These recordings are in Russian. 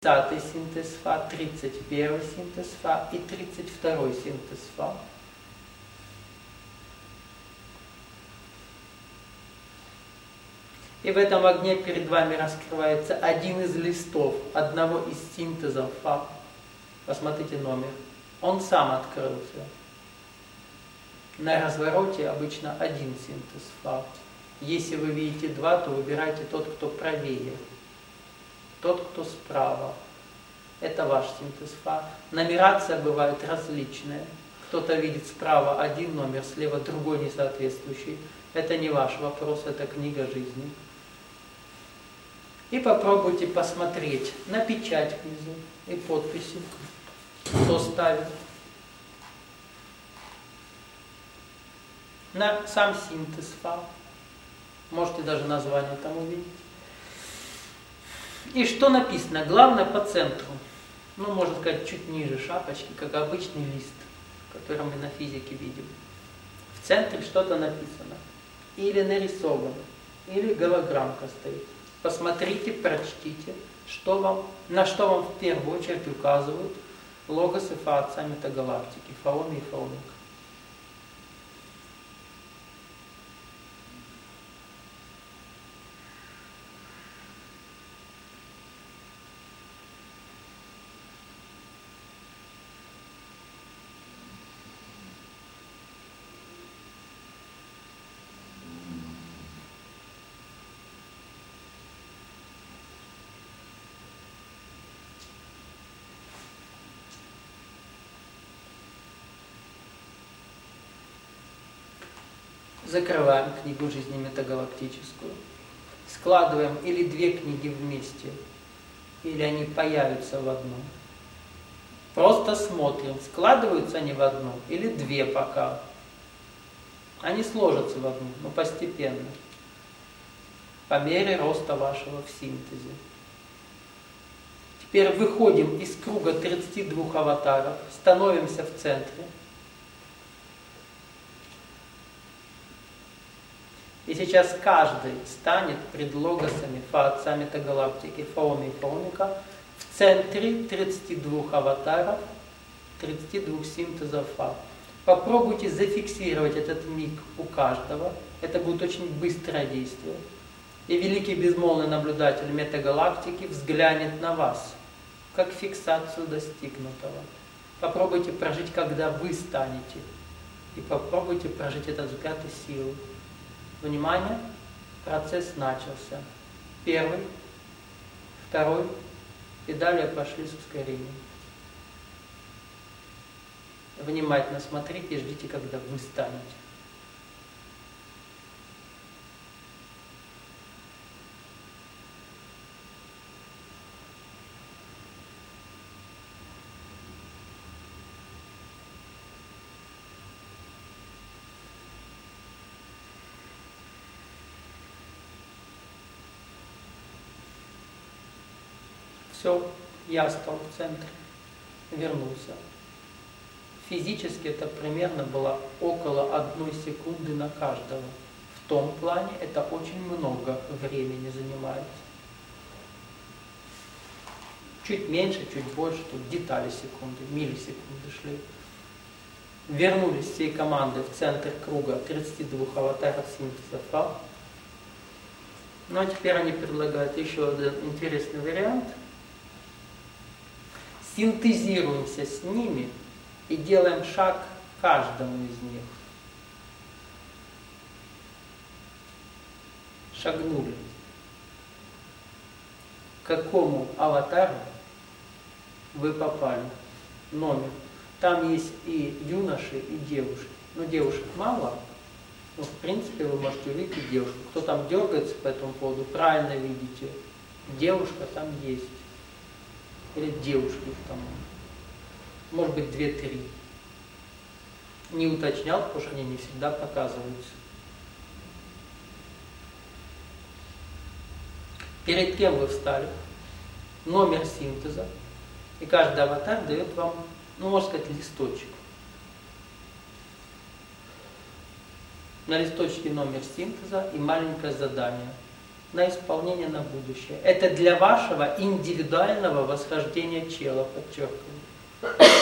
30-й синтез Фа, 31-й синтез Фа и 32-й синтез Фа. И в этом огне перед вами раскрывается один из листов, одного из синтезов Фа. Посмотрите номер. Он сам открылся. На развороте обычно один синтез Фа. Если вы видите два, то выбирайте тот, кто правее. Тот, кто справа. Это ваш синтез Фа. Нумерация бывает различная. Кто-то видит справа один номер, слева другой несоответствующий. Это не ваш вопрос, это книга жизни. И попробуйте посмотреть на печать внизу и подписи, кто ставит. На сам синтез Фа. Можете даже название там увидеть. И что написано? Главное по центру. Ну, можно сказать, чуть ниже шапочки, как обычный лист, который мы на физике видим. В центре что-то написано. Или нарисовано, или голограммка стоит. Посмотрите, прочтите, на что вам в первую очередь указывают логосы Фа отца метагалактики, Фаоми и Фаомика. Закрываем книгу жизни метагалактическую. Складываем или две книги вместе, или они появятся в одну. Просто смотрим, складываются они в одну или две пока. Они сложатся в одну, но постепенно. По мере роста вашего в синтезе. Теперь выходим из круга 32 аватаров, становимся в центре. И сейчас каждый станет пред логосами Фа отца метагалактики, Фаоми и Фаомика в центре 32 аватаров, 32 синтезов Фа. Попробуйте зафиксировать этот миг у каждого. Это будет очень быстрое действие. И великий безмолвный наблюдатель метагалактики взглянет на вас, как фиксацию достигнутого. Попробуйте прожить, когда вы станете. И попробуйте прожить этот взгляд и силу. Внимание, процесс начался. Первый, второй, и далее пошли с ускорением. Внимательно смотрите и ждите, когда вы станете. Все, я стал в центре, вернулся. Физически это примерно было около 1 секунды на каждого. В том плане это очень много времени занимает. Чуть меньше, чуть больше, тут детали секунды, миллисекунды шли. Вернулись всей командой в центр круга 32 аватаров синтеза Фа. Ну а теперь они предлагают еще один интересный вариант. Синтезируемся с ними и делаем шаг каждому из них. Шагнули. К какому аватару вы попали? Номер. Там есть и юноши, и девушки. Но девушек мало. Но в принципе вы можете увидеть и девушку. Кто там дергается по этому поводу, правильно видите. Девушка там есть. Или девушки там, может быть, 2-3. Не уточнял, потому что они не всегда показываются. Перед кем вы встали? Номер синтеза. И каждый аватар дает вам, ну, можно сказать, листочек. На листочке номер синтеза и маленькое задание. на исполнение на будущее. Это для вашего индивидуального восхождения чела, подчеркиваю.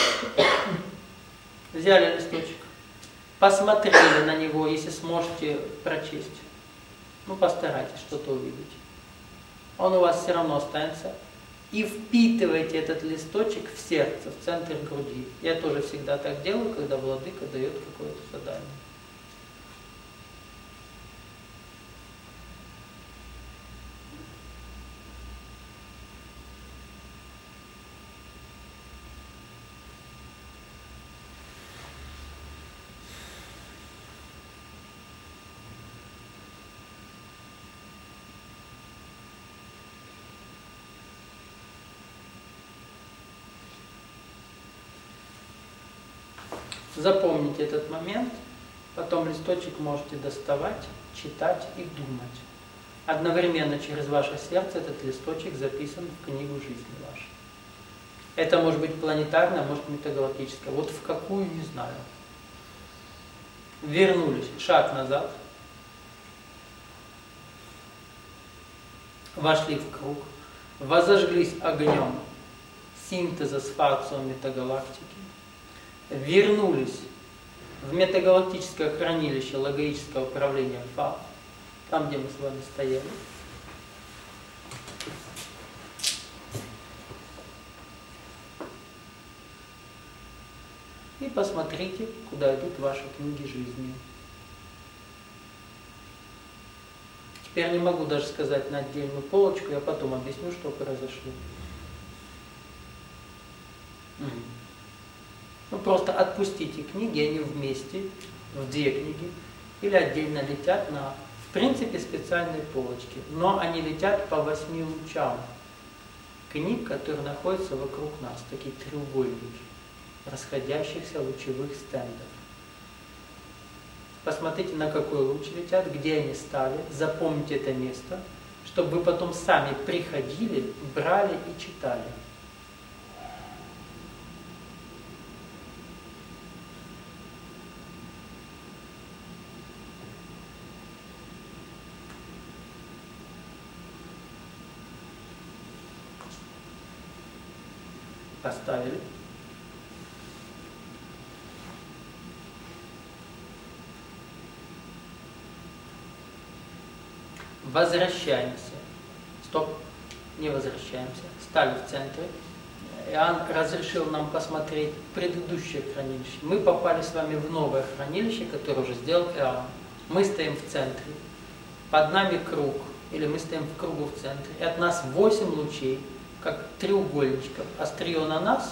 Взяли листочек, посмотрели на него, если сможете прочесть. Ну, постарайтесь что-то увидеть. Он у вас все равно останется. И впитывайте этот листочек в сердце, в центр груди. Я тоже всегда так делаю, когда владыка дает какое-то задание. Запомните этот момент, потом листочек можете доставать, читать и думать. Одновременно через ваше сердце этот листочек записан в книгу жизни вашей. Это может быть планетарная, может метагалактическая. Вот в какую, не знаю. Вернулись, шаг назад. Вошли в круг, возожглись огнем синтеза с фацио метагалактики. Вернулись в метагалактическое хранилище логического управления ФА, там, где мы с вами стояли. И посмотрите, куда идут ваши книги жизни. Теперь не могу даже сказать на отдельную полочку, я потом объясню, что произошло. Ну, просто отпустите книги, они вместе, в две книги, или отдельно летят на, в принципе, специальные полочки. Но они летят по 8 лучам книг, которые находятся вокруг нас, такие треугольники расходящихся лучевых стендов. Посмотрите, на какой луч летят, где они стали, запомните это место, чтобы вы потом сами приходили, брали и читали. Поставили. Возвращаемся. Стоп, не возвращаемся. Стали в центре. Иоанн разрешил нам посмотреть предыдущее хранилище. Мы попали с вами в новое хранилище, которое уже сделал Иоанн. Мы стоим в центре. Под нами круг. Или мы стоим в кругу в центре. И от нас 8 лучей, как треугольничков. Острие на нас.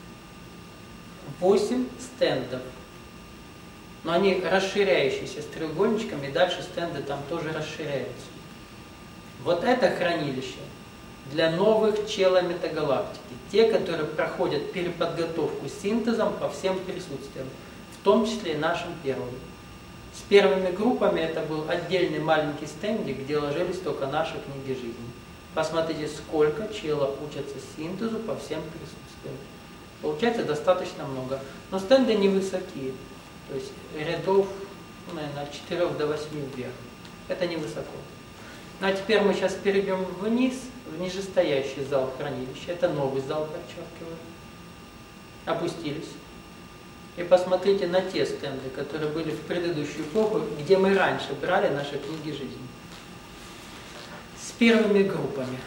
8 стендов. Но они расширяющиеся с треугольничками, и дальше стенды там тоже расширяются. Вот это хранилище для новых челометагалактики. Те, которые проходят переподготовку с синтезом по всем присутствиям, в том числе и нашим первым. С первыми группами это был отдельный маленький стендик, где ложились только наши книги жизни. Посмотрите, сколько чела учатся синтезу по всем присутствиям. Получается достаточно много. Но стенды невысокие. То есть рядов, наверное, от 4 до 8 вверх. Это невысоко. Ну а теперь мы сейчас перейдем вниз, в нижестоящий зал хранилища. Это новый зал, подчеркиваю. Опустились. И посмотрите на те стенды, которые были в предыдущую эпоху, где мы раньше брали наши книги жизни. С первыми группами.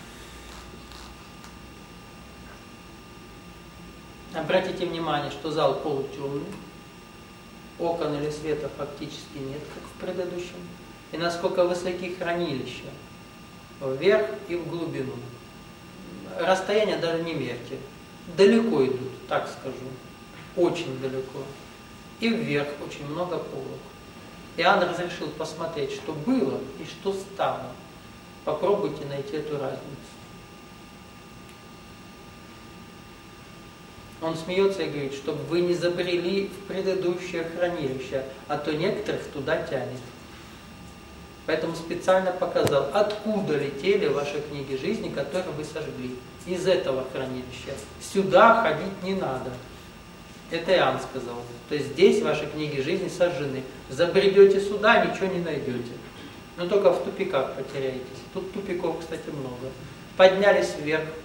Обратите внимание, что зал полутемный. Окон или света фактически нет, как в предыдущем. И насколько высоки хранилища. Вверх и в глубину. Расстояние даже не мерьте. Далеко идут, так скажу. Очень далеко. И вверх очень много полок. Иоанн разрешил посмотреть, что было и что стало. Попробуйте найти эту разницу. Он смеется и говорит, чтобы вы не забрели в предыдущее хранилище, а то некоторых туда тянет. Поэтому специально показал, откуда летели ваши книги жизни, которые вы сожгли. Из этого хранилища. Сюда ходить не надо. Это Иоанн сказал. То есть здесь ваши книги жизни сожжены. Забредете сюда, ничего не найдете. Но только в тупиках потеряетесь. Тут тупиков, кстати, много. Поднялись вверх,